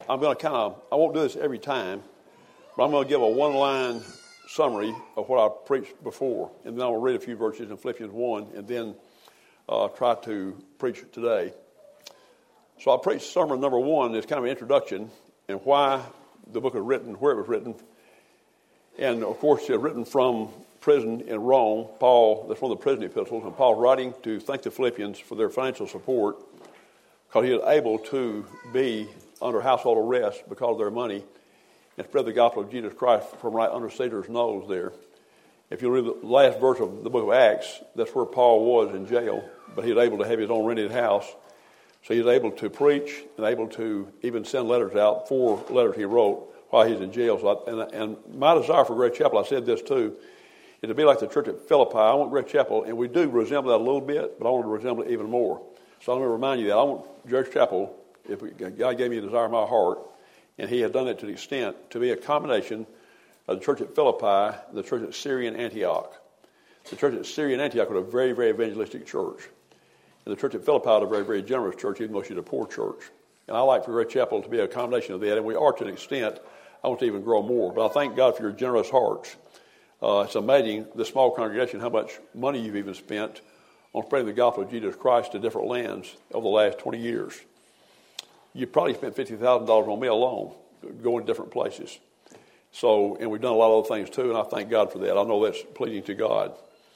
I'm going to I won't do this every time, but I'm going to give a one-line summary of what I preached before. And then I'll read a few verses in Philippians 1 and then try to preach today. So I preached sermon number 1 as kind of an introduction and why the book was written, where it was written. And, of course, it's written from prison in Rome. Paul, that's one of the prison epistles, and Paul's writing to thank the Philippians for their financial support because he was able to be under household arrest because of their money and spread the gospel of Jesus Christ from right under Caesar's nose there. If you read the last verse of the book of Acts, that's where Paul was in jail, but he was able to have his own rented house. So he was able to preach and able to even send letters out, 4 letters he wrote while he was in jail. And my desire for Grace Chapel, I said this too, is to be like the church at Philippi. I want Grace Chapel, and we do resemble that a little bit, but I want to resemble it even more. So I'm going to remind you that I want Grace Chapel, if God gave me a desire in my heart, and he had done it to the extent, to be a combination of the church at Philippi and the church at Syrian Antioch. The church at Syrian Antioch was a very, very evangelistic church. And the church at Philippi was a very, very generous church, even though she's a poor church. And I like for Grace Chapel to be a combination of that, and we are to an extent. I want to even grow more. But I thank God for your generous hearts. It's amazing, this small congregation, how much money you've even spent on spreading the gospel of Jesus Christ to different lands over the last 20 years. You probably spent $50,000 on me alone, going to different places. So, and we've done a lot of other things too, and I thank God for that. I know that's pleasing to God.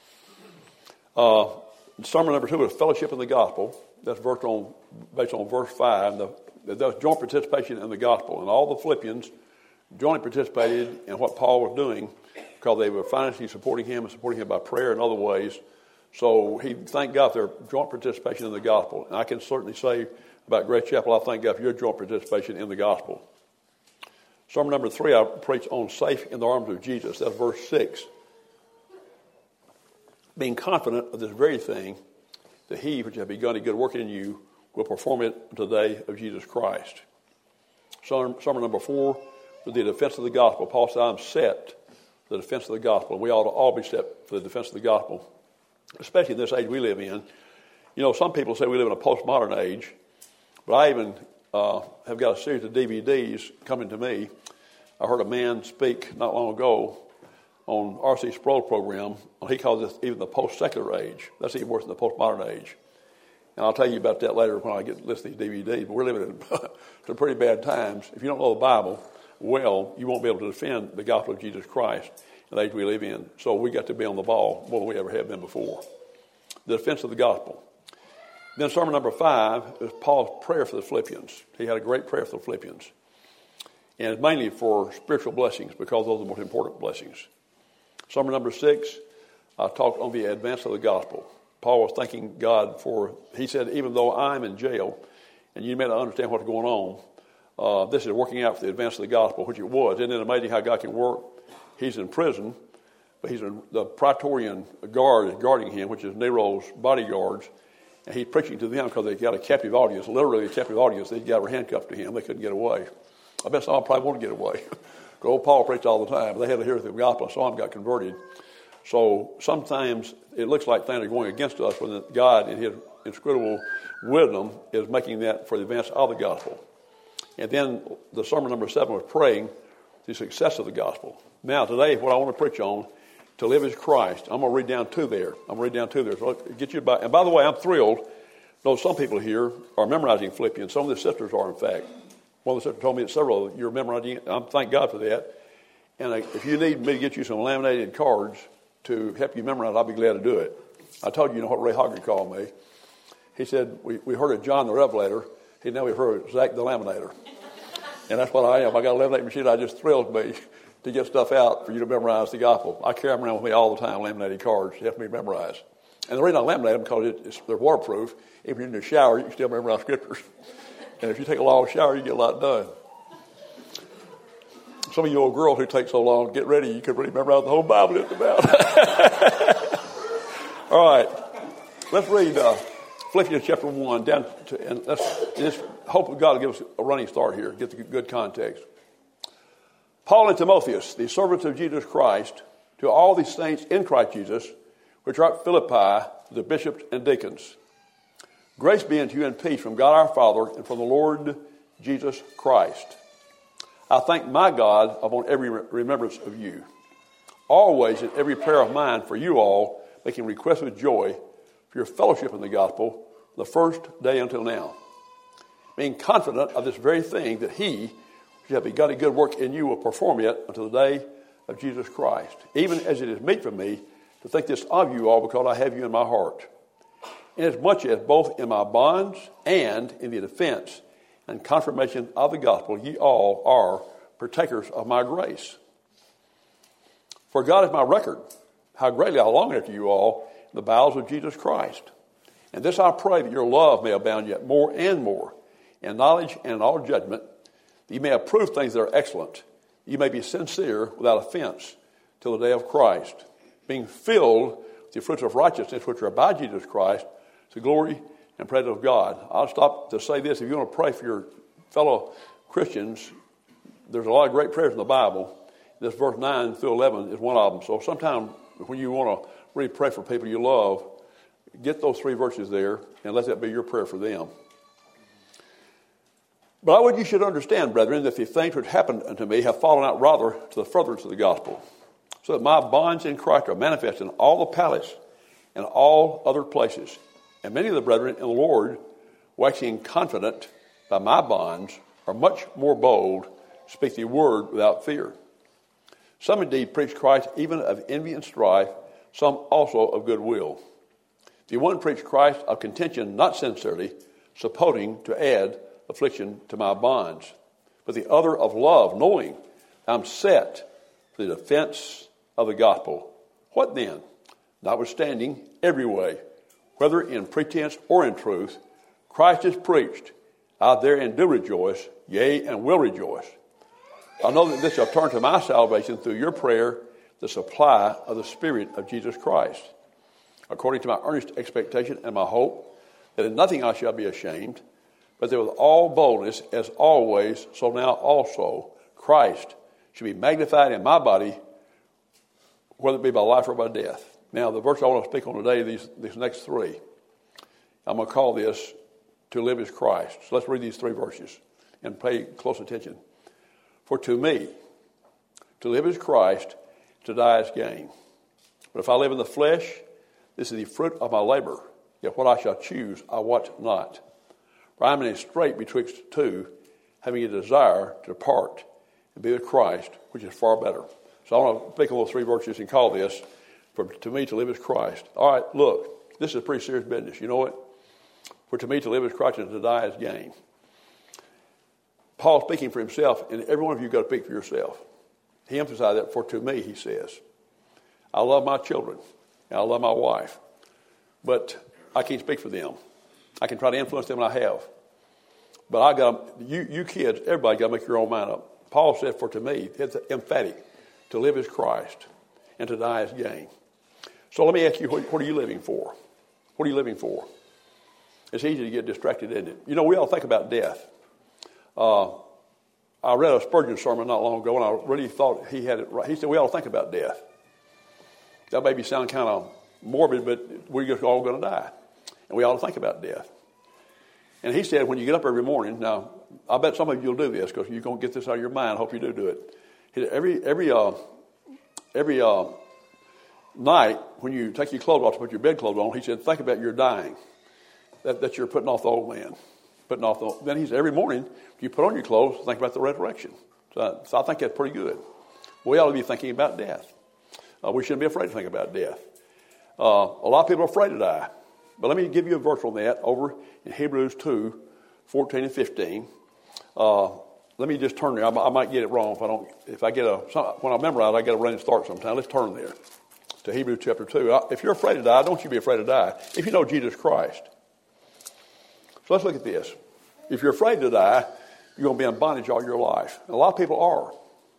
Sermon number 2 is fellowship in the gospel. That's based on verse 5. That's joint participation in the gospel. And all the Philippians jointly participated in what Paul was doing because they were financially supporting him and supporting him by prayer and other ways. So he thanked God for their joint participation in the gospel. And I can certainly say about Grace Chapel, I thank God for your joint participation in the gospel. Sermon number 3, I preach on safe in the arms of Jesus. That's verse 6. Being confident of this very thing, that he which hath begun a good work in you will perform it unto the day of Jesus Christ. Sermon number 4 was the defense of the gospel. Paul said, I'm set for the defense of the gospel. We ought to all be set for the defense of the gospel, especially in this age we live in. You know, some people say we live in a postmodern age, but I even have got a series of DVDs coming to me. I heard a man speak not long ago on R.C. Sproul's program. He calls this even the post-secular age. That's even worse than the postmodern age. And I'll tell you about that later when I get to list these DVDs. But we're living in some pretty bad times. If you don't know the Bible well, you won't be able to defend the gospel of Jesus Christ in the age we live in. So we got to be on the ball more than we ever have been before. The defense of the gospel. Then sermon number 5 is Paul's prayer for the Philippians. He had a great prayer for the Philippians. And it's mainly for spiritual blessings because those are the most important blessings. Sermon number 6, I talked on the advance of the gospel. Paul was thanking God for, he said, even though I'm in jail, and you may not understand what's going on, this is working out for the advance of the gospel, which it was. Isn't it amazing how God can work? He's in prison, but he's in the Praetorian guard is guarding him, which is Nero's bodyguards, and he's preaching to them because they got a captive audience, literally a captive audience. They got her handcuffed to him. They couldn't get away. I bet some of them probably want to get away. Old Paul preached all the time. They had to hear the gospel, and some of them got converted. So sometimes it looks like things are going against us when God, in his inscrutable wisdom, is making that for the advance of the gospel. And then the sermon number 7 was praying the success of the gospel. Now, today, what I want to preach on, to live is Christ. I'm going to read down 2 there. So get you by. And by the way, I'm thrilled. Though some people here are memorizing Philippians. Some of the sisters are, in fact. One of the sisters told me that several of you are memorizing it. I thank God for that. And if you need me to get you some laminated cards to help you memorize, I'll be glad to do it. I told you, what Ray Hogger called me. He said, we heard of John the Revelator. Now we've heard of Zach the Laminator. And that's what I am. I got a laminating machine. It just thrills me to get stuff out for you to memorize the gospel. I carry them around with me all the time, laminated cards to help me memorize. And the reason I laminate them because they're waterproof. If you're in the shower, you can still memorize scriptures. And if you take a long shower, you get a lot done. Some of you old girls who take so long to get ready, you could really memorize the whole Bible just about. All right. Let's read Philippians chapter 1 down to, and let's hope God will give us a running start here, get the good context. Paul and Timotheus, the servants of Jesus Christ, to all the saints in Christ Jesus, which are at Philippi, the bishops and deacons. Grace be unto you and peace from God our Father and from the Lord Jesus Christ. I thank my God upon every remembrance of you, always in every prayer of mine for you all, making request with joy for your fellowship in the gospel, the first day until now, being confident of this very thing, that he who hath begun a good work in you will perform it until the day of Jesus Christ, even as it is meet for me to think this of you all, because I have you in my heart, inasmuch as both in my bonds and in the defense and confirmation of the gospel ye all are partakers of my grace. For God is my record, how greatly I long after you all in the bowels of Jesus Christ. And this I pray, that your love may abound yet more and more in knowledge and in all judgment, that you may approve things that are excellent, that you may be sincere without offense till the day of Christ, being filled with the fruits of righteousness which are by Jesus Christ, to glory and praise of God. I'll stop to say this. If you want to pray for your fellow Christians, there's a lot of great prayers in the Bible. This verse 9 through 11 is one of them. So sometime when you want to really pray for people you love, get those 3 verses there and let that be your prayer for them. But I would you should understand, brethren, that the things which happened unto me have fallen out rather to the furtherance of the gospel, so that my bonds in Christ are manifest in all the palace and all other places. And many of the brethren in the Lord, waxing confident by my bonds, are much more bold, speak the word without fear. Some indeed preach Christ even of envy and strife, some also of goodwill. The one preached Christ of contention, not sincerely, supposing to add affliction to my bonds, but the other of love, knowing I'm set for the defense of the gospel. What then? Notwithstanding, every way, whether in pretense or in truth, Christ is preached. I therein do rejoice, yea, and will rejoice. I know that this shall turn to my salvation through your prayer, the supply of the Spirit of Jesus Christ, according to my earnest expectation and my hope, that in nothing I shall be ashamed, but that with all boldness, as always, so now also, Christ should be magnified in my body, whether it be by life or by death. Now, the verse I want to speak on today, these next 3, I'm going to call this, to live is Christ. So let's read these 3 verses and pay close attention. For to me, to live is Christ, to die is gain. But if I live in the flesh, this is the fruit of my labor. Yet what I shall choose, I wot not. For I am in a strait betwixt two, having a desire to depart and be with Christ, which is far better. So I want to pick on those 3 verses and call this, for to me to live is Christ. All right, look, this is pretty serious business. You know what? For to me to live is Christ and to die is gain. Paul speaking for himself, and every one of you got to speak for yourself. He emphasized that, for to me, he says, I love my children, and I love my wife, but I can't speak for them. I can try to influence them, and I have. But I got you kids, everybody got to make your own mind up. Paul said, for to me, it's emphatic, to live is Christ, and to die is gain. So let me ask you, what are you living for? What are you living for? It's easy to get distracted, isn't it? You know, we all think about death. I read a Spurgeon sermon not long ago, and I really thought he had it right. He said we ought to think about death. That may sound kind of morbid, but we're just all going to die. And we ought to think about death. And he said when you get up every morning, now, I bet some of you will do this because you're going to get this out of your mind. I hope you do it. He said, every night when you take your clothes off to put your bed clothes on, he said, think about your dying, that you're putting off the old man. Then he said, every morning, you put on your clothes, think about the resurrection. So I think that's pretty good. We ought to be thinking about death. We shouldn't be afraid to think about death. A lot of people are afraid to die. But let me give you a verse on that over in Hebrews 2, 14 and 15. Let me just turn there. I might get it wrong when I memorize, I get a running start sometime. Let's turn there to Hebrews chapter 2. If you're afraid to die, don't you be afraid to die if you know Jesus Christ. So let's look at this. If you're afraid to die, you're going to be in bondage all your life. And a lot of people are.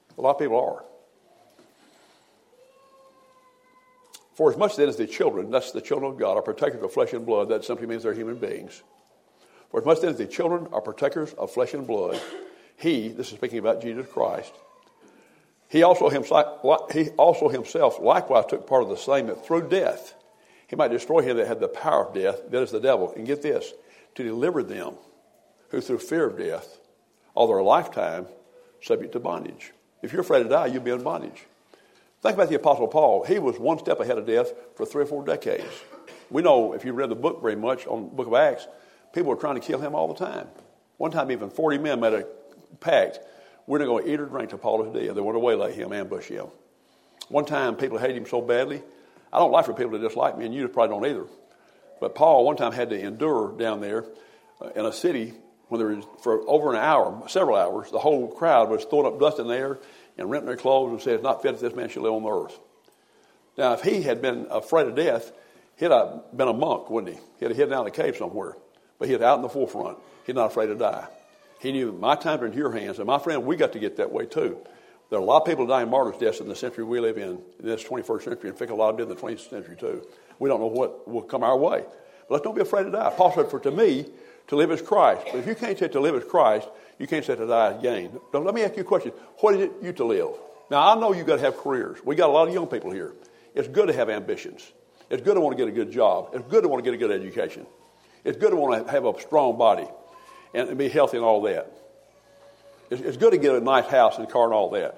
For as much then as the children, that's the children of God, are partakers of flesh and blood, that simply means they're human beings. For as much then as the children are partakers of flesh and blood, this is speaking about Jesus Christ, he also himself likewise took part of the same, that through death he might destroy him that had the power of death, that is the devil. And get this, to deliver them who through fear of death all their lifetime subject to bondage. If you're afraid to die, you'll be in bondage. Think about the Apostle Paul. He was one step ahead of death for 3 or 4 decades. We know, if you read the book very much on the book of Acts, people were trying to kill him all the time. One time, even 40 men made a pact. We're not going to eat or drink till Paul is dead. They wanted to waylay him, ambush him. One time, people hated him so badly. I don't like for people to dislike me, and you probably don't either. But Paul one time had to endure down there in a city when there was, for over an hour, several hours, the whole crowd was throwing up dust in the air and renting their clothes and said, "It's not fit that this man should live on the earth." Now, if he had been afraid of death, he'd have been a monk, wouldn't he? He'd have hidden out in a cave somewhere. But he's out in the forefront. He's not afraid to die. He knew, my times are in your hands. And my friend, we got to get that way too. There are a lot of people dying martyrs' deaths in the century we live in this 21st century. In fact, a lot of them did in the 20th century too. We don't know what will come our way. But let's don't be afraid to die. Paul said, for to me, to live is Christ. But if you can't say to live is Christ, you can't say to die is gain. Now, let me ask you a question. What is it you to live? Now, I know you've got to have careers. We got a lot of young people here. It's good to have ambitions. It's good to want to get a good job. It's good to want to get a good education. It's good to want to have a strong body and be healthy and all that. It's good to get a nice house and car and all that.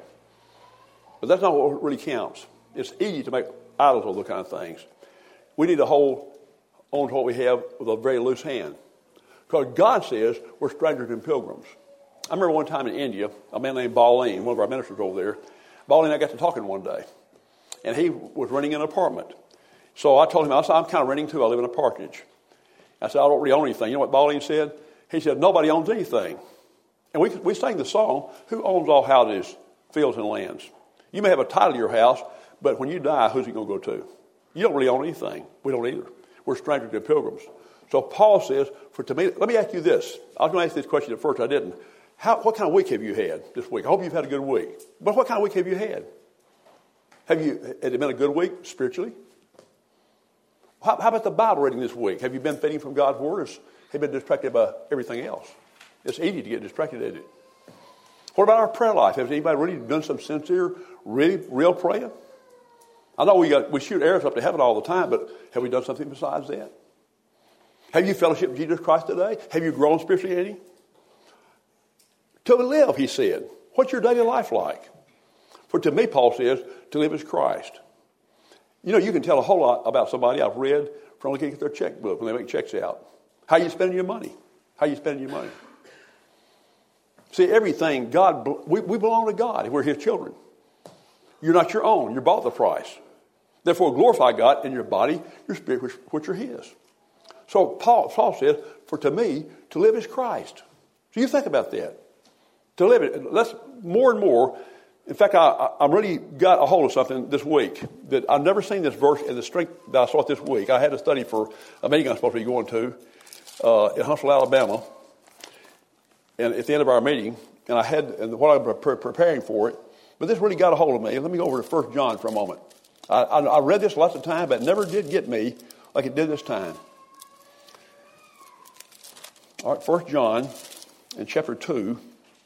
But that's not what really counts. It's easy to make idols of those kind of things. We need to hold on to what we have with a very loose hand. Because God says we're strangers and pilgrims. I remember one time in India, a man named Bauline, one of our ministers over there, Bauline and I got to talking one day. And he was renting an apartment. So I told him, I said, I'm kind of renting too. I live in a parsonage. I said, I don't really own anything. You know what Bauline said? He said, nobody owns anything. And we sang the song, who owns all houses, fields, and lands? You may have a title to your house, but when you die, who's it going to go to? You don't really own anything. We don't either. We're strangers and pilgrims. So Paul says, for to me, let me ask you this. I was going to ask this question at first. I didn't. What kind of week have you had this week? I hope you've had a good week. But what kind of week have you had? Has it been a good week spiritually? How about the Bible reading this week? Have you been feeding from God's Word, or have you been distracted by everything else? It's easy to get distracted, isn't it? What about our prayer life? Has anybody really done some sincere, really real praying? I know we shoot arrows up to heaven all the time, but have we done something besides that? Have you fellowshiped with Jesus Christ today? Have you grown spiritually any? To live, he said. What's your daily life like? For to me, Paul says, to live is Christ. You know, you can tell a whole lot about somebody I've read from looking at their checkbook when they make checks out. How you spending your money? How you spending your money? See, everything, we belong to God. We're His children. You're not your own. You're bought the price. Therefore, glorify God in your body, your spirit, which are His. So Paul says, for to me, to live is Christ. So you think about that. To live it, let's more and more. In fact, I really got a hold of something this week that I've never seen this verse in the strength that I saw it this week. I had to study for a meeting I'm supposed to be going to in Huntsville, Alabama, and at the end of our meeting, and while I was preparing for it, but this really got a hold of me. Let me go over to 1 John for a moment. I read this lots of times, but it never did get me like it did this time. All right, 1 John in chapter 2.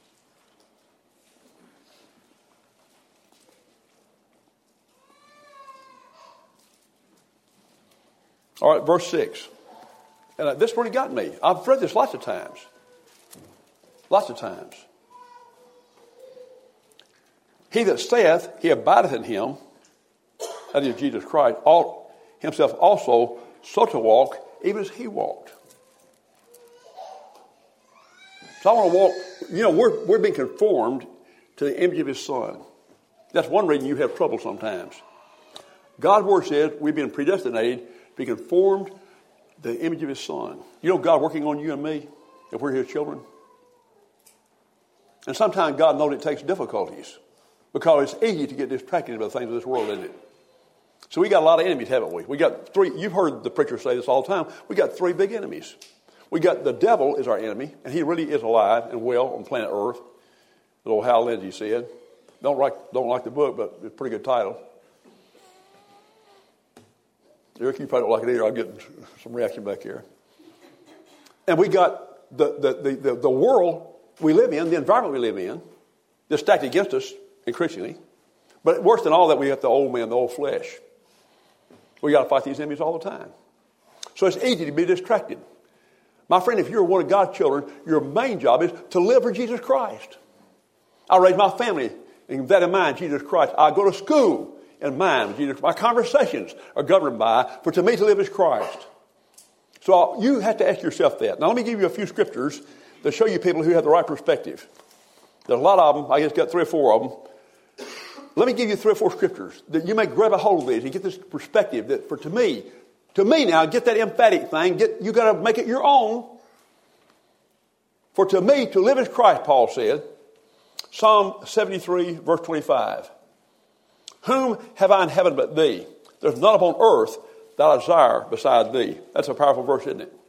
All right, verse 6. And this really got me. I've read this lots of times. Lots of times. He that saith he abideth in him, that is Jesus Christ, ought himself also so to walk, even as he walked. So I want to walk, you know, we're being conformed to the image of his Son. That's one reason you have trouble sometimes. God's Word says we've been predestinated to be conformed to the image of his Son. You know God working on you and me, if we're his children? And sometimes God knows it takes difficulties because it's easy to get distracted by the things of this world, isn't it? So we got a lot of enemies, haven't we? We got three. You've heard the preacher say this all the time. We got three big enemies. We got the devil is our enemy, and he really is alive and well on planet Earth. As old Hal Lindsey said. Don't like the book, but it's a pretty good title. Eric, you probably don't like it either. I'll get some reaction back here. And we got the world we live in, the environment we live in, that's stacked against us increasingly. But worse than all that, we have the old man, the old flesh. We got to fight these enemies all the time. So it's easy to be distracted. My friend, if you're one of God's children, your main job is to live for Jesus Christ. I raise my family in that in mind, Jesus Christ. I go to school in mind with Jesus. My conversations are governed by, for to me to live is Christ. So you have to ask yourself that. Now let me give you a few scriptures that show you people who have the right perspective. There's a lot of them. I just got 3 or 4 of them. Let me give you 3 or 4 scriptures that you may grab a hold of these and get this perspective that to me now, get that emphatic thing. You got to make it your own. For to me, to live is Christ, Paul said. Psalm 73, verse 25. Whom have I in heaven but thee? There's none upon earth that I desire beside thee. That's a powerful verse, isn't it?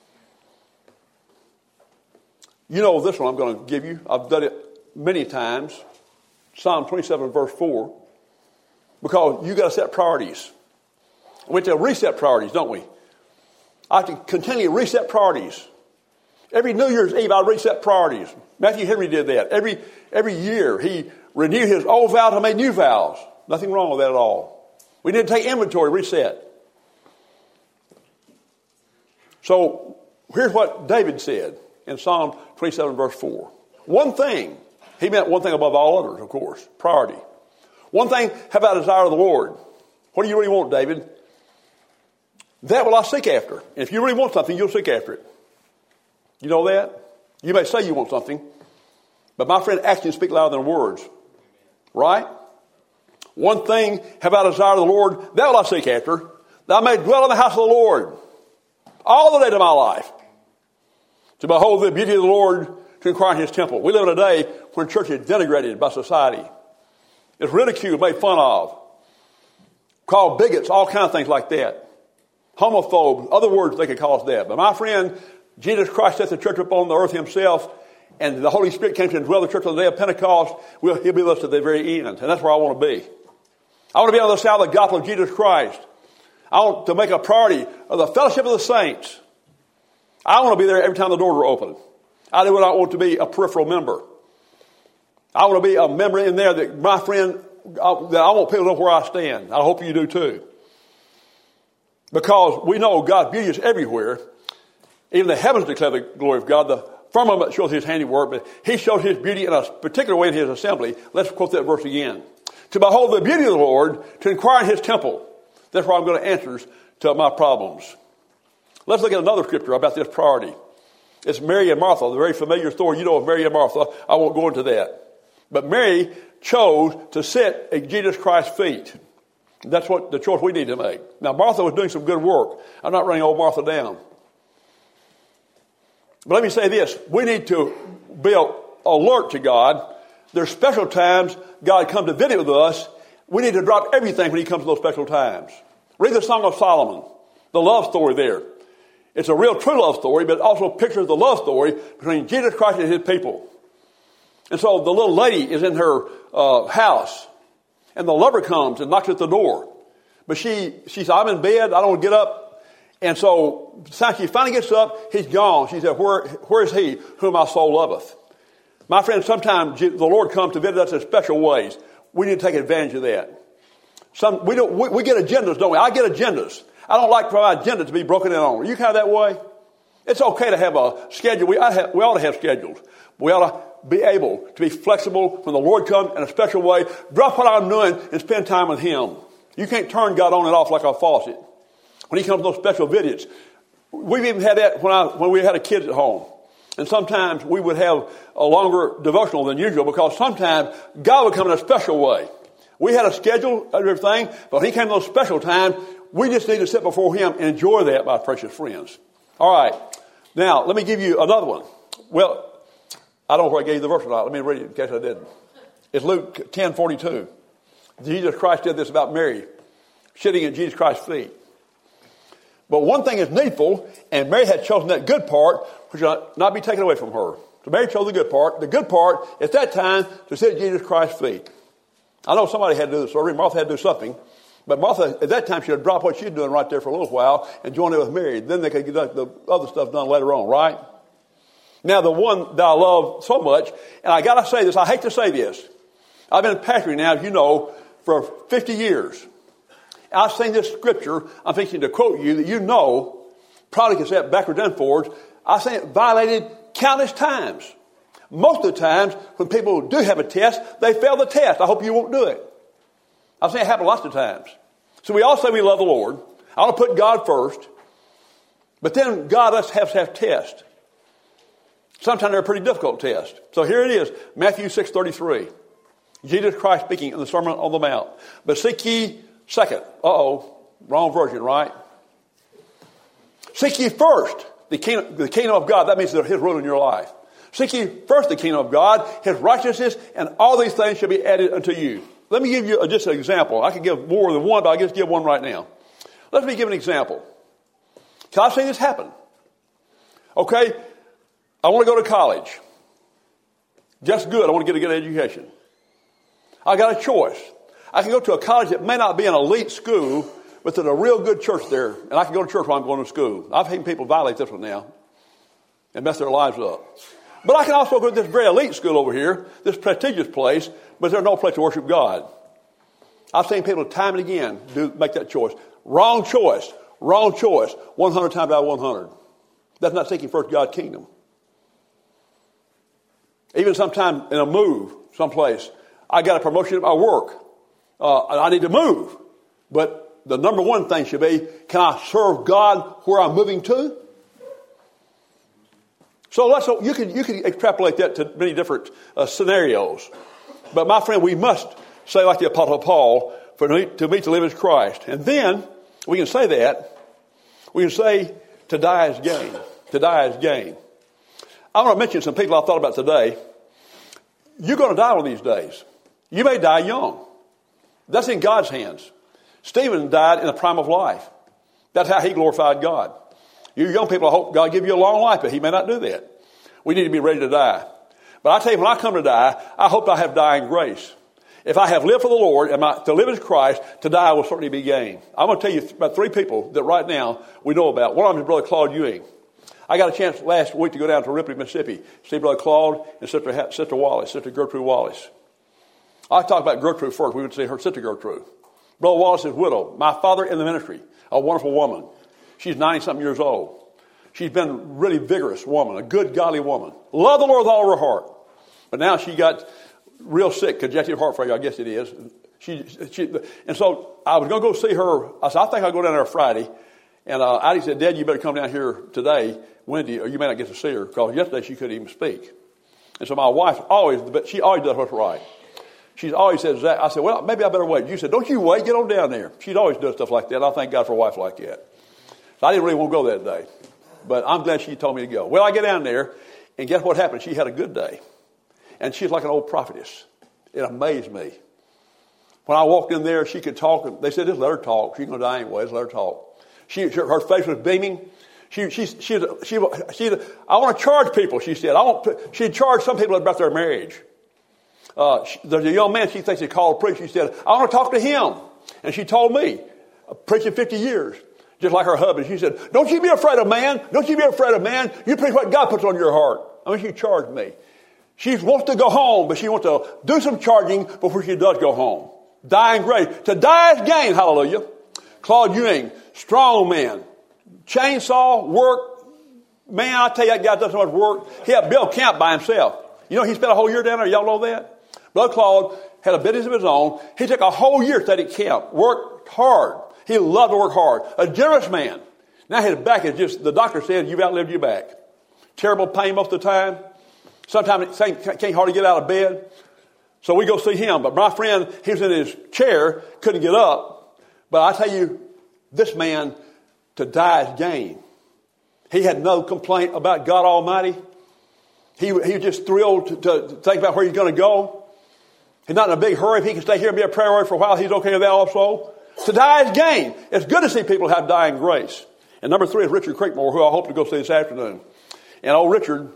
You know this one I'm going to give you. I've done it many times. Psalm 27, verse 4. Because you got to set priorities. We have to reset priorities, don't we? I have to continually reset priorities. Every New Year's Eve, I reset priorities. Matthew Henry did that. Every year, he renewed his old vows and made new vows. Nothing wrong with that at all. We need to take inventory, reset. So, here's what David said in Psalm 27, verse 4. One thing, he meant one thing above all others, of course, priority. One thing have I desire of the Lord. What do you really want, David? That will I seek after. And if you really want something, you'll seek after it. You know that? You may say you want something, but my friend, actions speak louder than words. Right? One thing have I desire of the Lord, that will I seek after, that I may dwell in the house of the Lord all the days of my life, to behold the beauty of the Lord, to inquire in his temple. We live in a day when church is denigrated by society. It's ridiculed, made fun of, called bigots, all kinds of things like that. Homophobes, other words they could call us that. But my friend, Jesus Christ set the church up on the earth himself, and the Holy Spirit came to indwell the church on the day of Pentecost. He'll be with us at the very end, and that's where I want to be. I want to be on the side of the gospel of Jesus Christ. I want to make a priority of the fellowship of the saints. I want to be there every time the doors are open. I do not want to be a peripheral member. I want to be a member in there that my friend, that I want people to know where I stand. I hope you do too. Because we know God's beauty is everywhere. Even the heavens declare the glory of God. The firmament shows his handiwork, but he shows his beauty in a particular way in his assembly. Let's quote that verse again. To behold the beauty of the Lord, to inquire in his temple. That's where I'm going to answer to my problems. Let's look at another scripture about this priority. It's Mary and Martha, the very familiar story. You know of Mary and Martha. I won't go into that. But Mary chose to sit at Jesus Christ's feet. That's what the choice we need to make. Now, Martha was doing some good work. I'm not running old Martha down. But let me say this. We need to be alert to God. There's special times God comes to visit with us. We need to drop everything when he comes to those special times. Read the Song of Solomon, the love story there. It's a real true love story, but it also pictures the love story between Jesus Christ and his people. And so the little lady is in her house, and the lover comes and knocks at the door. But she says, I'm in bed, I don't want to get up. And so the time she finally gets up, he's gone. She said, where is he whom my soul loveth? My friend, sometimes the Lord comes to visit us in special ways. We need to take advantage of that. We get agendas, don't we? I get agendas. I don't like for my agenda to be broken in on. Are you kind of that way? It's okay to have a schedule. We ought to have schedules. We ought to be able to be flexible when the Lord comes in a special way. Drop what I'm doing and spend time with him. You can't turn God on and off like a faucet. When he comes to those special visits. We've even had that when we had a kids at home. And sometimes we would have a longer devotional than usual because sometimes God would come in a special way. We had a schedule and everything, but when he came to those special times, we just need to sit before him and enjoy that, my precious friends. All right. Now, let me give you another one. Well, I don't know where I gave you the verse or not. Let me read it in case I didn't. It's Luke 10:42. Jesus Christ did this about Mary, sitting at Jesus Christ's feet. But one thing is needful, and Mary had chosen that good part, which will not be taken away from her. So Mary chose the good part. The good part, at that time, to sit at Jesus Christ's feet. I know somebody had to do the surgery. Martha had to do something. But Martha, at that time, she would drop what she was doing right there for a little while and join in with Mary. Then they could get the other stuff done later on, right? Now, the one that I love so much, and I got to say this, I hate to say this. I've been pastoring now, as you know, for 50 years. I've seen this scripture, I'm fixing to quote you, that you know, probably can say it backwards and forwards. I've seen it violated countless times. Most of the times when people do have a test, they fail the test. I hope you won't do it. I've seen it happen lots of times. So we all say we love the Lord. I want to put God first. But then God has to have tests. Sometimes they're a pretty difficult test. So here it is, Matthew 6:33. Jesus Christ speaking in the Sermon on the Mount. But seek ye second. Wrong version, right? Seek ye first the kingdom of God. That means His rule in your life. Seek ye first the kingdom of God, His righteousness, and all these things shall be added unto you. Let me give you just an example. I could give more than one, but I'll just give one right now. Let me give an example. Can I see this happen? Okay, I want to go to college. Just good. I want to get a good education. I got a choice. I can go to a college that may not be an elite school, but there's a real good church there, and I can go to church while I'm going to school. I've seen people violate this one now and mess their lives up. But I can also go to this very elite school over here, this prestigious place, but there's no place to worship God. I've seen people time and again make that choice. Wrong choice. Wrong choice. 100 times out of 100. That's not seeking first God's kingdom. Even sometime in a move someplace, I got a promotion at my work. I need to move. But the number one thing should be, can I serve God where I'm moving to? So you can extrapolate that to many different scenarios. But my friend, we must say like the Apostle Paul, to me to live is Christ. And then we can say that. We can say to die is gain. To die is gain. I want to mention some people I thought about today. You're going to die one of these days. You may die young. That's in God's hands. Stephen died in the prime of life. That's how he glorified God. You young people, I hope God give you a long life, but He may not do that. We need to be ready to die. But I tell you, when I come to die, I hope I have dying grace. If I have lived for the Lord, to live as Christ, to die will certainly be gain. I'm going to tell you about three people that right now we know about. One of them is Brother Claude Ewing. I got a chance last week to go down to Ripley, Mississippi, see Brother Claude and Sister Wallace, Sister Gertrude Wallace. I'll talk about Gertrude first. We would see her Sister Gertrude. Brother Wallace's widow, my father in the ministry, a wonderful woman. She's 90-something years old. She's been a really vigorous woman, a good, godly woman. Love the Lord with all her heart. But now she got real sick, congestive heart failure, I guess it is. And so I was going to go see her. I said, I think I'll go down there Friday. And Addie said, Dad, you better come down here today, Wednesday, or you may not get to see her, because yesterday she couldn't even speak. And so my wife she always does what's right. She's always said, Zach, I said, well, maybe I better wait. You said, don't you wait, get on down there. She's always done stuff like that. I thank God for a wife like that. So I didn't really want to go that day. But I'm glad she told me to go. Well, I get down there, and guess what happened? She had a good day. And she's like an old prophetess. It amazed me. When I walked in there, she could talk. They said, just let her talk. She's going to die anyway. Just let her talk. Her face was beaming. I want to charge people, she said. She'd charge some people about their marriage. There's a young man she thinks he called a preacher. She said, I want to talk to him. And she told me, preaching 50 years, just like her husband. She said, don't you be afraid of man. Don't you be afraid of man. You preach what God puts on your heart. I mean, she charged me. She wants to go home, but she wants to do some charging before she does go home. Dying grace. To die is gain. Hallelujah. Claude Ewing, strong man. Chainsaw, work. Man, I tell you, that guy does so much work. He had Bill Camp by himself. You know, he spent a whole year down there. Y'all know that? Brother Claude had a business of his own. He took a whole year to stay at camp. Worked hard. He loved to work hard. A generous man. Now his back is just, the doctor said, you've outlived your back. Terrible pain most of the time. Sometimes he can't hardly get out of bed. So we go see him. But my friend, he was in his chair, couldn't get up. But I tell you, this man, to die is gain. He had no complaint about God Almighty. He was just thrilled to think about where he's going to go. He's not in a big hurry. If he can stay here and be a prayer warrior for a while, he's okay with that also. To die is gain. It's good to see people have dying grace. And number 3 is Richard Creekmore, who I hope to go see this afternoon. And old Richard,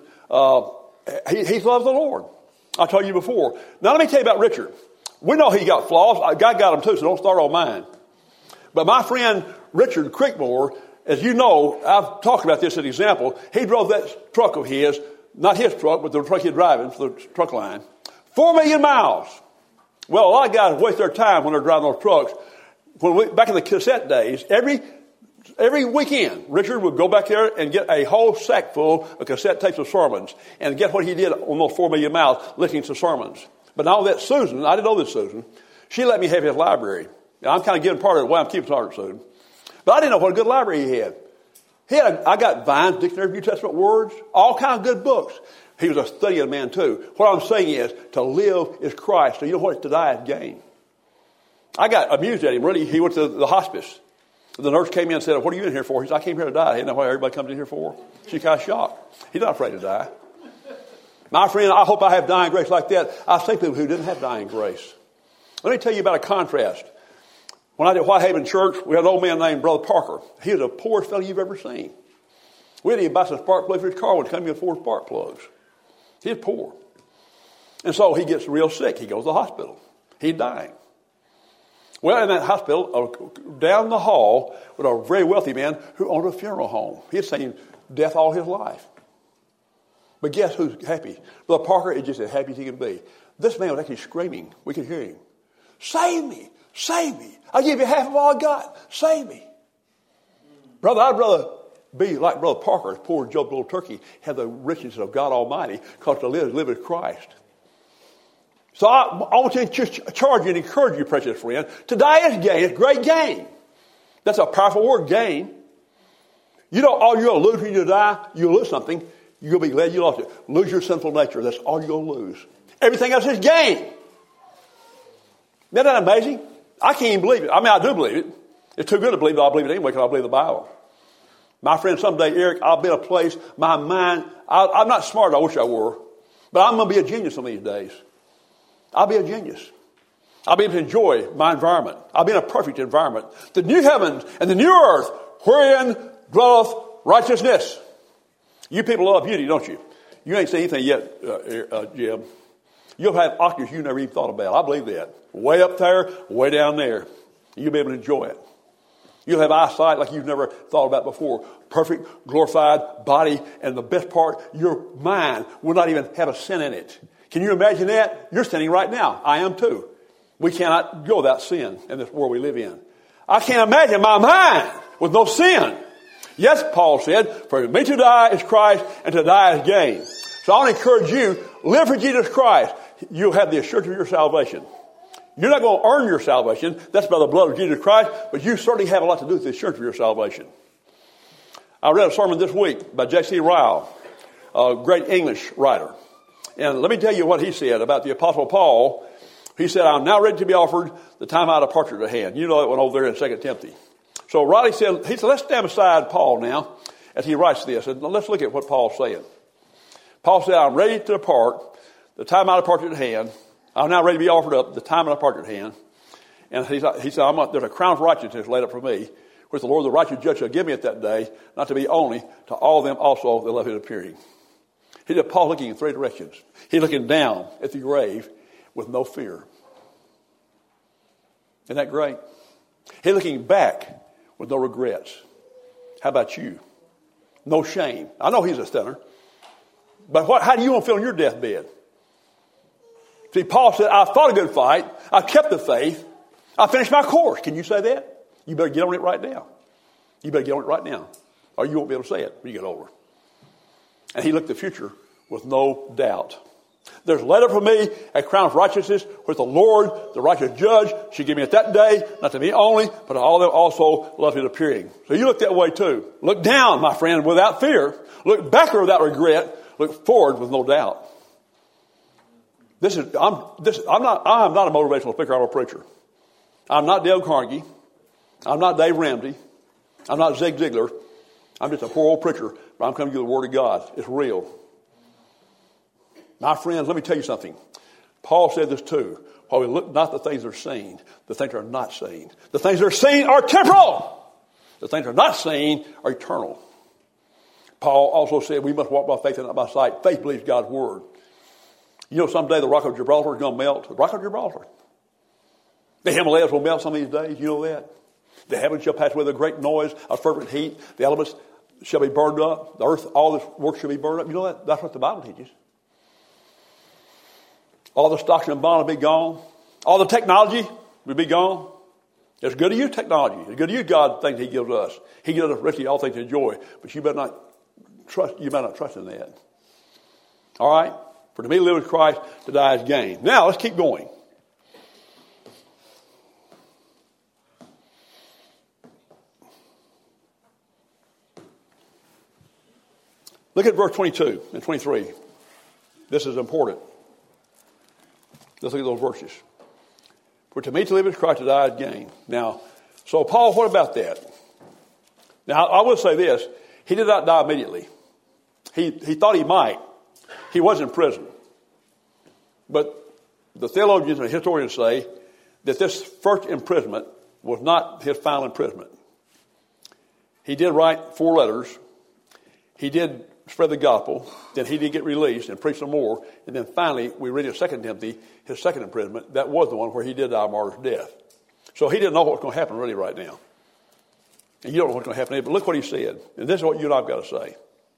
he loves the Lord. I told you before. Now let me tell you about Richard. We know he got flaws. God got them too, so don't start on mine. But my friend Richard Creekmore, as you know, I've talked about this as an example. He drove that truck of his, not his truck, but the truck he's driving for the truck line, 4 million miles. Well, a lot of guys waste their time when they're driving those trucks. Back in the cassette days, every Every weekend, Richard would go back there and get a whole sack full of cassette tapes of sermons. And guess what he did on those 4 million miles listening to sermons. But now that Susan, I didn't know this Susan, she let me have his library. Now, I'm kind of getting part of it why I'm keeping part of Susan. But I didn't know what a good library he had. I got Vine's Dictionary of New Testament Words, all kinds of good books. He was a studying man too. What I'm saying is, to live is Christ. So you know what? To die is gain. I got amused at him, really. He went to the hospice. The nurse came in and said, "What are you in here for?" He said, "I came here to die." Isn't that what everybody comes in here for? She's kind of shocked. He's not afraid to die. My friend, I hope I have dying grace like that. I've seen people who didn't have dying grace. Let me tell you about a contrast. When I did Whitehaven Church, we had an old man named Brother Parker. He was the poorest fellow you've ever seen. We had to buy some spark plugs for his car when he came in for spark plugs. He was poor. And so he gets real sick. He goes to the hospital. He's dying. Well, in that hospital, down the hall, was a very wealthy man who owned a funeral home. He had seen death all his life. But guess who's happy? Brother Parker is just as happy as he can be. This man was actually screaming. We could hear him. "Save me! Save me! I'll give you half of all I got. Save me!" Brother, I'd rather be like Brother Parker, poor Job's little turkey, have the riches of God Almighty, because to live is Christ. So I want to charge you and encourage you, precious friend. To die is gain. It's great gain. That's a powerful word, gain. You know, all you're going to lose when you die, you'll lose something. You're going to be glad you lost it. Lose your sinful nature. That's all you're going to lose. Everything else is gain. Isn't that amazing? I can't even believe it. I mean, I do believe it. It's too good to believe it. I'll believe it anyway because I believe the Bible. My friend, someday, Eric, I'll be in a place, my mind, I'm not smart, I wish I were, but I'm going to be a genius some of these days. I'll be a genius. I'll be able to enjoy my environment. I'll be in a perfect environment. The new heavens and the new earth wherein dwelleth righteousness. You people love beauty, don't you? You ain't seen anything yet, Jim. You'll have octaves you never even thought about. I believe that. Way up there, way down there. You'll be able to enjoy it. You'll have eyesight like you've never thought about before. Perfect, glorified body. And the best part, your mind will not even have a sin in it. Can you imagine that? You're sinning right now. I am too. We cannot go without sin in this world we live in. I can't imagine my mind with no sin. Yes, Paul said, for me to die is Christ and to die is gain. So I want to encourage you, live for Jesus Christ. You'll have the assurance of your salvation. You're not going to earn your salvation. That's by the blood of Jesus Christ. But you certainly have a lot to do with the assurance of your salvation. I read a sermon this week by J.C. Ryle, a great English writer. And let me tell you what he said about the Apostle Paul. He said, "I'm now ready to be offered the time of departure at hand." You know that one over there in 2 Timothy. So Riley said, he said, let's stand beside Paul now as he writes this. And let's look at what Paul's saying. Paul said, "I'm ready to depart, the time of departure at hand. I'm now ready to be offered up, the time of departure at hand." And he said, "There's a crown of righteousness laid up for me, which the Lord, the righteous judge, shall give me at that day, not to be only, to all them also that love his appearing." He said, Paul looking in three directions. He's looking down at the grave with no fear. Isn't that great? He's looking back with no regrets. How about you? No shame. I know he's a sinner. But how do you want to feel on your deathbed? See, Paul said, "I fought a good fight. I kept the faith. I finished my course." Can you say that? You better get on it right now. You better get on it right now. Or you won't be able to say it when you get older. And he looked at the future with no doubt. "There's laid up for me a crown of righteousness, which the Lord, the righteous judge, shall give me at that day, not to me only, but to all them also love his appearing." So you look that way too. Look down, my friend, without fear. Look backward without regret. Look forward with no doubt. I'm not a motivational speaker. I'm a preacher. I'm not Dale Carnegie. I'm not Dave Ramsey. I'm not Zig Ziglar. I'm just a poor old preacher, but I'm coming to you the Word of God. It's real. My friends, let me tell you something. Paul said this too. While we look not the things that are seen, the things that are not seen. The things that are seen are temporal. The things that are not seen are eternal. Paul also said we must walk by faith and not by sight. Faith believes God's Word. You know, someday the Rock of Gibraltar is going to melt. The Rock of Gibraltar. The Himalayas will melt some of these days. You know that. The heavens shall pass with a great noise, a fervent heat. The elements shall be burned up. The earth, all this work shall be burned up. You know that? That's what the Bible teaches. All the stocks and bonds will be gone. All the technology will be gone. It's good to use technology. It's good to use God things he gives us. He gives us richly all things to enjoy. But you better not trust in that. All right? For to me to live is Christ, to die is gain. Now, let's keep going. Look at verse 22 and 23. This is important. Let's look at those verses. For to me to live is Christ, to die is gain. Now, so Paul, what about that? Now, I will say this. He did not die immediately. He thought he might. He was in prison. But the theologians and historians say that this first imprisonment was not his final imprisonment. He did write 4 letters. He did spread the gospel. Then he did get released and preach some more. And then finally, we read in 2 Timothy, his second imprisonment. That was the one where he did die a martyr's death. So he didn't know what was going to happen really right now. And you don't know what's going to happen. But look what he said. And this is what you and I have got to say.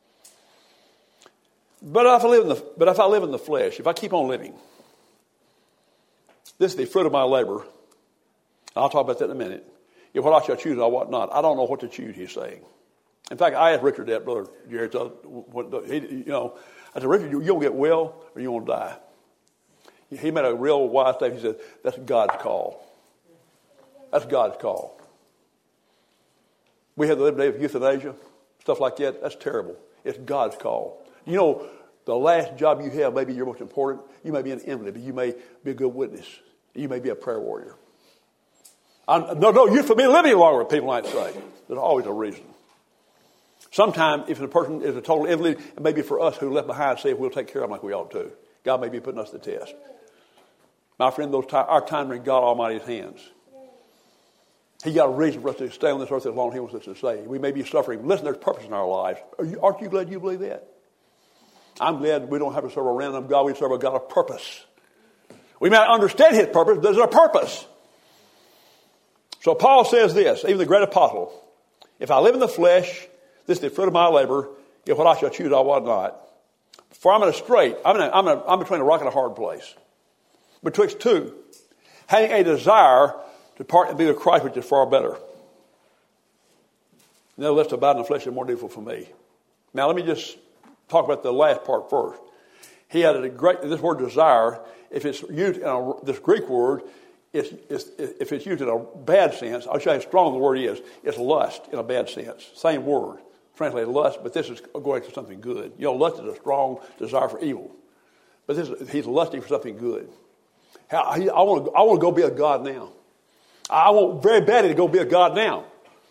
But if I live in the flesh, if I keep on living, this is the fruit of my labor. I'll talk about that in a minute. If what I shall choose, I what not. I don't know what to choose, he's saying. In fact, I asked Richard that, Brother Jerry. I said, Richard, you going to get well or you going to die? He made a real wise statement. He said, that's God's call. That's God's call. We have the living day of euthanasia, stuff like that. That's terrible. It's God's call. You know, the last job you have may be your most important. You may be an invalid, but you may be a good witness. You may be a prayer warrior. No, you're for me living longer, people might say. There's always a reason. Sometimes, if the person is a total invalid, it may be for us who are left behind to say if we'll take care of them like we ought to. God may be putting us to the test. My friend, our time are in God Almighty's hands. He got a reason for us to stay on this earth as long as he wants us to stay. We may be suffering. Listen, there's purpose in our lives. Aren't you glad you believe that? I'm glad we don't have to serve a random God. We serve a God of purpose. We may not understand his purpose, but there's a purpose. So Paul says this, even the great apostle, if I live in the flesh, this is the fruit of my labor, if what I shall choose, I will not. For I'm in a strait, I'm between a rock and a hard place. Betwixt two, having a desire to part and be with Christ, which is far better. Nevertheless, to abide in the flesh is more needful for me. Now, let me just talk about the last part first. He had this word desire, if it's used in this Greek word, if it's used in a bad sense, I'll show you how strong the word is. It's lust in a bad sense. Same word, translated lust, but this is going to something good. You know, lust is a strong desire for evil. But he's lusting for something good. I want to go be a God now. I want very badly to go be a God now.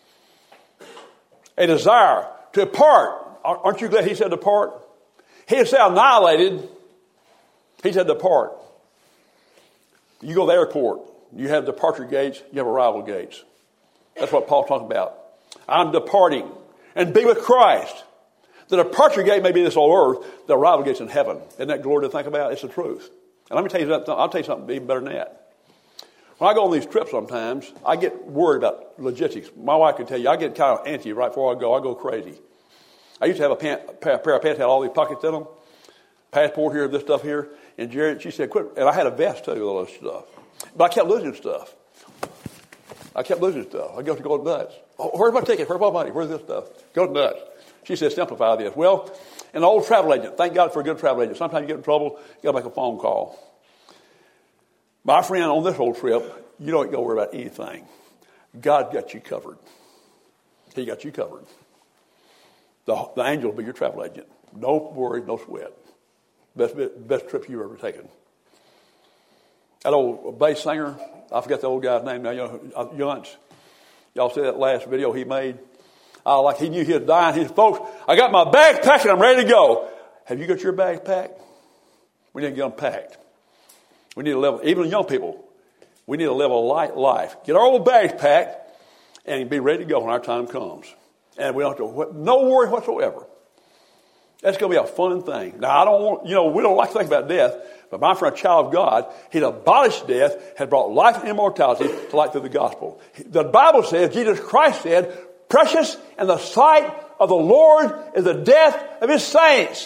A desire to depart. Aren't you glad he said depart? He didn't say annihilated. He said depart. You go to the airport. You have departure gates. You have arrival gates. That's what Paul's talking about. I'm departing and be with Christ. The departure gate may be this old earth. The arrival gate's in heaven. Isn't that glory to think about? It's the truth. And let me tell you something. I'll tell you something even better than that. When I go on these trips sometimes, I get worried about logistics. My wife can tell you, I get kind of antsy right before I go. I go crazy. I used to have a pair of pants that had all these pockets in them. Passport here, this stuff here. And Jerry, she said, quit. And I had a vest too with all this stuff. But I kept losing stuff. I go to go nuts. Oh, where's my ticket? Where's my money? Where's this stuff? Go nuts. She said, simplify this. Well, an old travel agent, thank God for a good travel agent. Sometimes you get in trouble, you got to make a phone call. My friend, on this whole trip, you don't got to worry about anything. God got you covered. He got you covered. The angel will be your travel agent. No worry, no sweat. Best trip you've ever taken. That old bass singer, I forgot the old guy's name now, Yunts. Y'all see that last video he made? Like he knew he was dying. He said, folks, I got my bags packed and I'm ready to go. Have you got your bags packed? We need to get them packed. We need to live, even young people, we need to live a light life. Get our old bags packed and be ready to go when our time comes. And we don't have to, no worry whatsoever. That's going to be a fun thing. Now, I don't want, we don't like to think about death, but my friend, a child of God, he'd abolished death, had brought life and immortality to light through the gospel. The Bible says, Jesus Christ said, precious in the sight of the Lord is the death of his saints.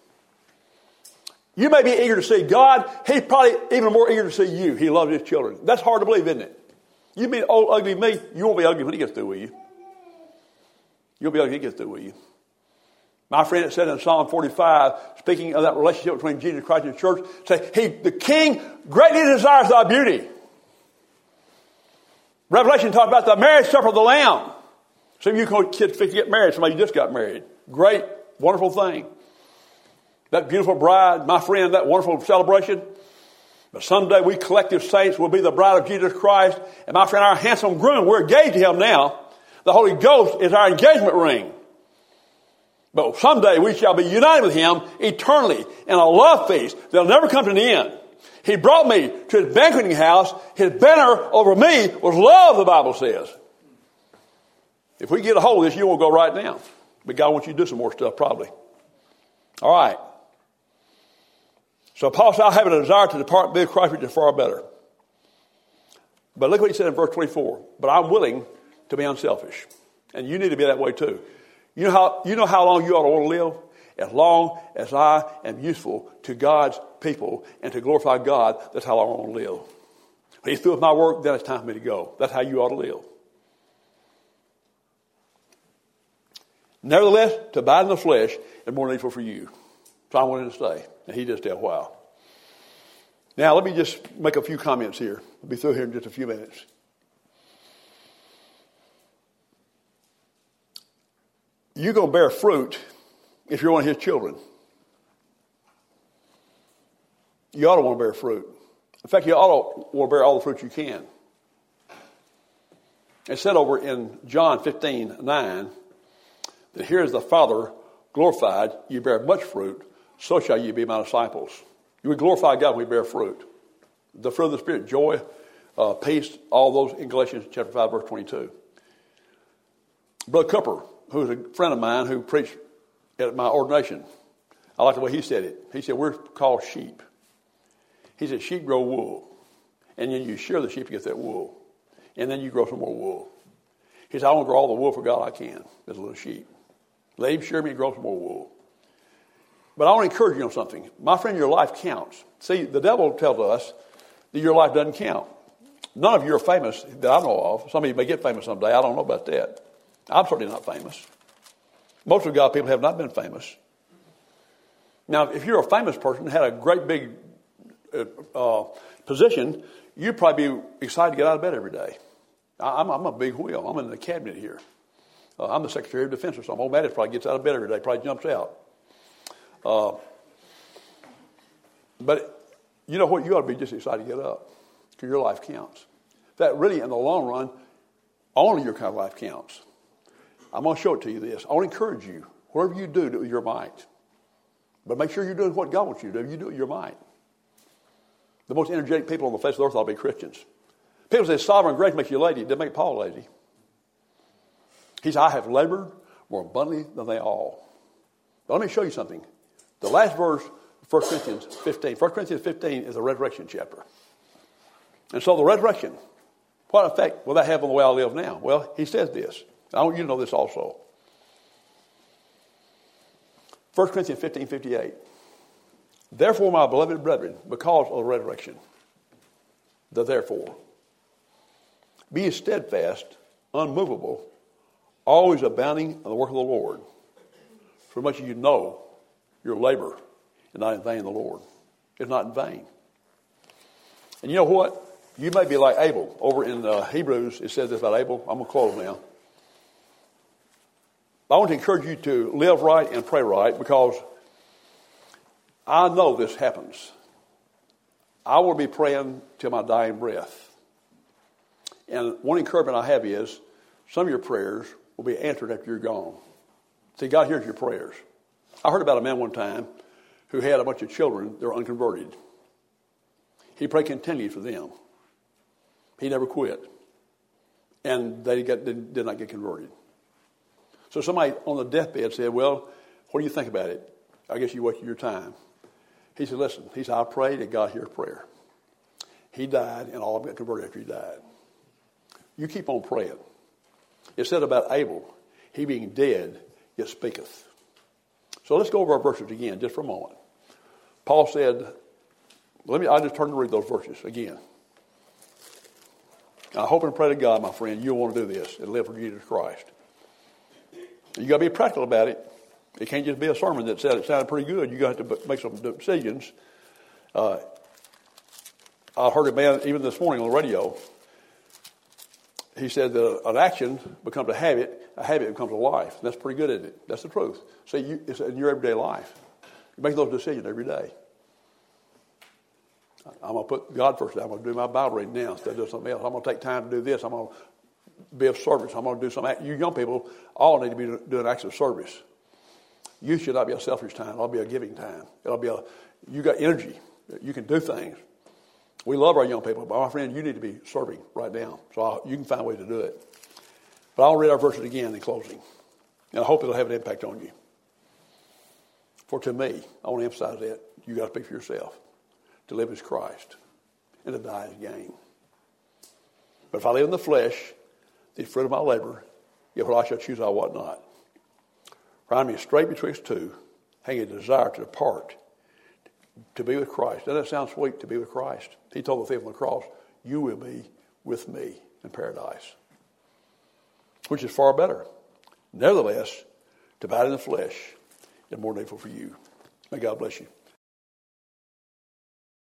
You may be eager to see God. He's probably even more eager to see you. He loves his children. That's hard to believe, isn't it? You mean old ugly me? You won't be ugly when he gets through with you. You'll be ugly when he gets through with you. My friend, it said in Psalm 45, speaking of that relationship between Jesus Christ and the church, say, the king greatly desires thy beauty. Revelation talks about the marriage supper of the Lamb. Some of you kids think you get married. Somebody just got married. Great, wonderful thing. That beautiful bride, my friend, that wonderful celebration. But someday we collective saints will be the bride of Jesus Christ. And my friend, our handsome groom, we're engaged to him now. The Holy Ghost is our engagement ring. But someday we shall be united with him eternally in a love feast that'll never come to an end. He brought me to his banqueting house. His banner over me was love, the Bible says. If we get a hold of this, you won't go right now. But God wants you to do some more stuff, probably. All right. So Paul said, I have a desire to depart and be with Christ, which is far better. But look what he said in verse 24. But I'm willing to be unselfish. And you need to be that way too. You know how long you ought to want to live? As long as I am useful to God's people and to glorify God, that's how long I want to live. When he's through with my work, then it's time for me to go. That's how you ought to live. Nevertheless, to abide in the flesh is more needful for you. So I wanted to stay. And he did stay a while. Now, let me just make a few comments here. We'll be through here in just a few minutes. You're going to bear fruit if you're one of his children. You ought to want to bear fruit. In fact, you ought to want to bear all the fruit you can. It's said over in John 15:9 that here is the Father glorified, you bear much fruit, so shall you be my disciples. You would glorify God when we bear fruit. The fruit of the Spirit, joy, peace, all those in Galatians chapter 5, verse 22. Brother Cooper, who's a friend of mine who preached at my ordination, I like the way he said it. He said, we're called sheep. He said, sheep grow wool. And then you shear the sheep to get that wool. And then you grow some more wool. He said, I want to grow all the wool for God I can as a little sheep. Let him shear me and grow some more wool. But I want to encourage you on something. My friend, your life counts. See, the devil tells us that your life doesn't count. None of you are famous that I know of. Some of you may get famous someday. I don't know about that. I'm certainly not famous. Most of God's people have not been famous. Now, if you're a famous person, had a great big position, you'd probably be excited to get out of bed every day. I'm a big wheel. I'm in the cabinet here. I'm the Secretary of Defense or something. Old Mattis probably gets out of bed every day, probably jumps out. But you know what? You ought to be just excited to get up because your life counts. That really, in the long run, only your kind of life counts. I'm going to show it to you this. I want to encourage you. Whatever you do, do it with your might. But make sure you're doing what God wants you to do. You do it with your might. The most energetic people on the face of the earth ought to be Christians. People say sovereign grace makes you lazy. It didn't make Paul lazy. He said, I have labored more abundantly than they all. But let me show you something. The last verse of 1 Corinthians 15. 1 Corinthians 15 is the resurrection chapter. And so the resurrection, what effect will that have on the way I live now? Well, he says this. I want you to know this also. 1 Corinthians 15:58. Therefore, my beloved brethren, because of the resurrection, therefore, be steadfast, unmovable, always abounding in the work of the Lord, for much as you know your labor is not in vain in the Lord. It's not in vain. And you know what? You may be like Abel. Over in Hebrews, it says this about Abel. I'm going to quote him now. I want to encourage you to live right and pray right because I know this happens. I will be praying till my dying breath. And one encouragement I have is some of your prayers will be answered after you're gone. See, God hears your prayers. I heard about a man one time who had a bunch of children that were unconverted. He prayed continually for them. He never quit. And they did not get converted. So somebody on the deathbed said, well, what do you think about it? I guess you wasted your time. He said, listen, I prayed and God hears prayer. He died and all of them got converted after he died. You keep on praying. It said about Abel, he being dead, yet speaketh. So let's go over our verses again just for a moment. Paul said, I'll just turn to read those verses again. I hope and pray to God, my friend, you'll want to do this and live for Jesus Christ. You got to be practical about it. It can't just be a sermon that said it sounded pretty good. You got to make some decisions. I heard a man even this morning on the radio. He said that an action becomes a habit becomes a life. And that's pretty good, isn't it? That's the truth. See, it's in your everyday life. You make those decisions every day. I'm going to put God first. I'm going to do my Bible reading now instead of doing something else. I'm going to take time to do this. I'm going to be of service. I'm going to do something. You young people all need to be doing acts of service. You should not be a selfish time. It'll be a giving time. You got energy. You can do things. We love our young people, but my friend, you need to be serving right now. So you can find ways to do it. But I'll read our verses again in closing. And I hope it'll have an impact on you. For to me, I want to emphasize that, you got to speak for yourself. To live is Christ, and to die is gain. But if I live in the flesh, the fruit of my labor, yet what I shall choose I what not. For I am straight betwixt two, having a desire to depart, to be with Christ. Doesn't that sound sweet, to be with Christ? He told the thief on the cross, you will be with me in paradise. Which is far better. Nevertheless, to abide in the flesh is more needful for you. May God bless you.